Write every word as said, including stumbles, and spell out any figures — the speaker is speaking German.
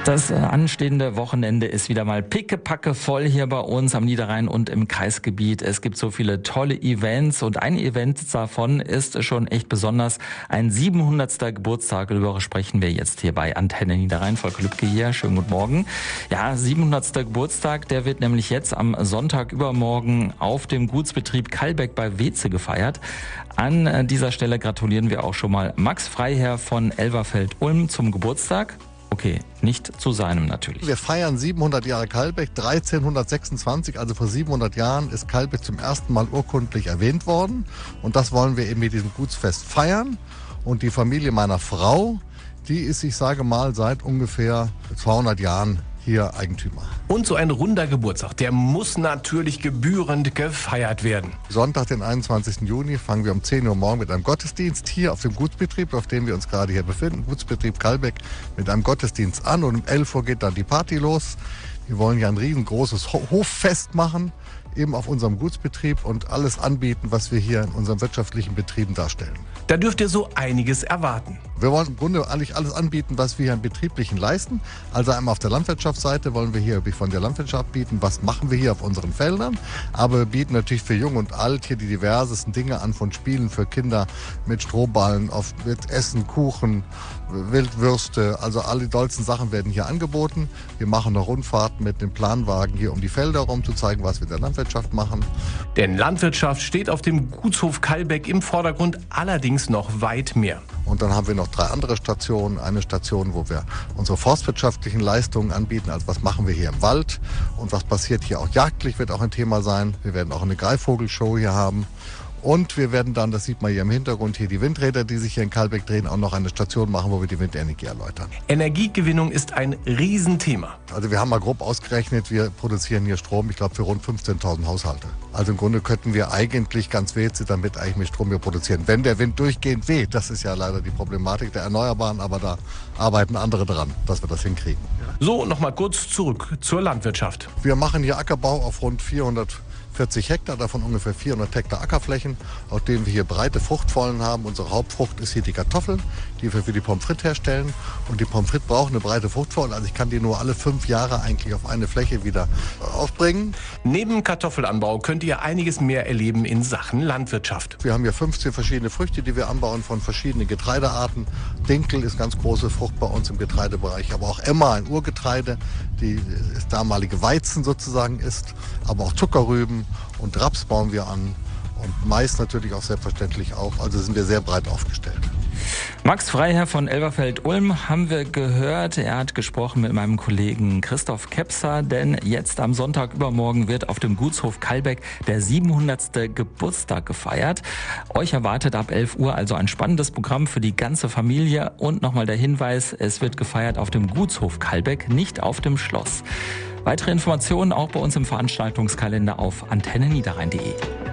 Das äh, anstehende Wochenende ist wieder mal pickepacke voll hier bei uns am Niederrhein und im Kreisgebiet. Es gibt so viele tolle Events und ein Event davon ist schon echt besonders. Ein siebenhundertster Geburtstag, darüber sprechen wir jetzt hier bei Antenne Niederrhein. Volker Lübke hier, schönen guten Morgen. Ja, siebenhundertster Geburtstag, der wird nämlich jetzt am Sonntag übermorgen auf dem Gutsbetrieb Kallbeck bei Weze gefeiert. An dieser Stelle gratulieren wir auch schon mal Max Freiherr von Elverfeld-Ulm zum Geburtstag. Okay, nicht zu seinem natürlich. Wir feiern siebenhundert Jahre Kallbeck. dreizehnhundertsechsundzwanzig, also vor siebenhundert Jahren, ist Kallbeck zum ersten Mal urkundlich erwähnt worden. Und das wollen wir eben mit diesem Gutsfest feiern. Und die Familie meiner Frau, die ist, ich sage mal, seit ungefähr zweihundert Jahren hier Eigentümer. Und so ein runder Geburtstag, der muss natürlich gebührend gefeiert werden. Sonntag, den einundzwanzigsten Juni, fangen wir um zehn Uhr morgen mit einem Gottesdienst hier auf dem Gutsbetrieb, auf dem wir uns gerade hier befinden, Gutsbetrieb Kallbeck, mit einem Gottesdienst an. Und um elf Uhr geht dann die Party los. Wir wollen ja ein riesengroßes Hoffest machen, eben auf unserem Gutsbetrieb und alles anbieten, was wir hier in unseren wirtschaftlichen Betrieben darstellen. Da dürft ihr so einiges erwarten. Wir wollen im Grunde eigentlich alles anbieten, was wir hier im Betrieblichen leisten. Also einmal auf der Landwirtschaftsseite wollen wir hier von der Landwirtschaft bieten, was machen wir hier auf unseren Feldern. Aber wir bieten natürlich für Jung und Alt hier die diversesten Dinge an, von Spielen für Kinder mit Strohballen, auf, mit Essen, Kuchen, Wildwürste. Also alle die dollsten Sachen werden hier angeboten. Wir machen noch Rundfahrten mit dem Planwagen hier um die Felder rum, zu zeigen, was wir in der Landwirtschaft machen. Denn Landwirtschaft steht auf dem Gutshof Kallbeck im Vordergrund, allerdings noch weit mehr. Und dann haben wir noch drei andere Stationen. Eine Station, wo wir unsere forstwirtschaftlichen Leistungen anbieten. Also was machen wir hier im Wald und was passiert hier auch jagdlich, wird auch ein Thema sein. Wir werden auch eine Greifvogelshow hier haben. Und wir werden dann, das sieht man hier im Hintergrund, hier die Windräder, die sich hier in Kallbeck drehen, auch noch eine Station machen, wo wir die Windenergie erläutern. Energiegewinnung ist ein Riesenthema. Also wir haben mal grob ausgerechnet, wir produzieren hier Strom, ich glaube, für rund fünfzehntausend Haushalte. Also im Grunde könnten wir eigentlich ganz Weze damit eigentlich mit Strom hier produzieren. Wenn der Wind durchgehend weht, das ist ja leider die Problematik der Erneuerbaren, aber da arbeiten andere dran, dass wir das hinkriegen. So, nochmal kurz zurück zur Landwirtschaft. Wir machen hier Ackerbau auf rund vierhundertvierzig Hektar, davon ungefähr vierhundert Hektar Ackerflächen, auf denen wir hier breite Fruchtfolgen haben. Unsere Hauptfrucht ist hier die Kartoffel, die wir für die Pommes frites herstellen. Und die Pommes frites brauchen eine breite Fruchtfolge, also ich kann die nur alle fünf Jahre eigentlich auf eine Fläche wieder aufbringen. Neben Kartoffelanbau könnt ihr einiges mehr erleben in Sachen Landwirtschaft. Wir haben hier fünfzehn verschiedene Früchte, die wir anbauen von verschiedenen Getreidearten. Dinkel ist ganz große Frucht bei uns im Getreidebereich, aber auch Emmer, ein Urgetreide, die das damalige Weizen sozusagen ist, aber auch Zuckerrüben und Raps bauen wir an und Mais natürlich auch selbstverständlich auch. Also sind wir sehr breit aufgestellt. Max Freiherr von Elverfeld-Ulm haben wir gehört. Er hat gesprochen mit meinem Kollegen Christoph Kepser, denn jetzt am Sonntag übermorgen wird auf dem Gutshof Kallbeck der siebenhundertste Geburtstag gefeiert. Euch erwartet ab elf Uhr also ein spannendes Programm für die ganze Familie. Und nochmal der Hinweis, es wird gefeiert auf dem Gutshof Kallbeck, nicht auf dem Schloss. Weitere Informationen auch bei uns im Veranstaltungskalender auf antenne niederrhein punkt de.